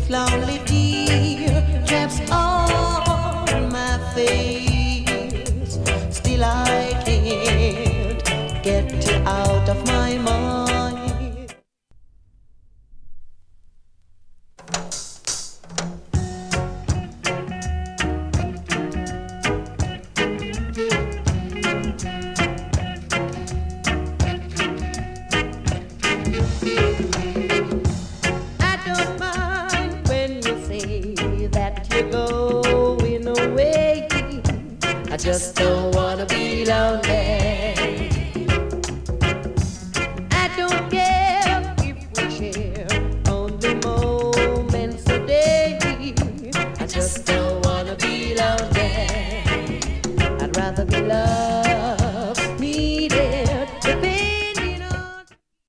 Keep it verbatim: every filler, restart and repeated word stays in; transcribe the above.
lonely teardrops on my face. Still I can't get you out of my mind. I don't mind when you say that you're going away. I just don't wanna be lonely.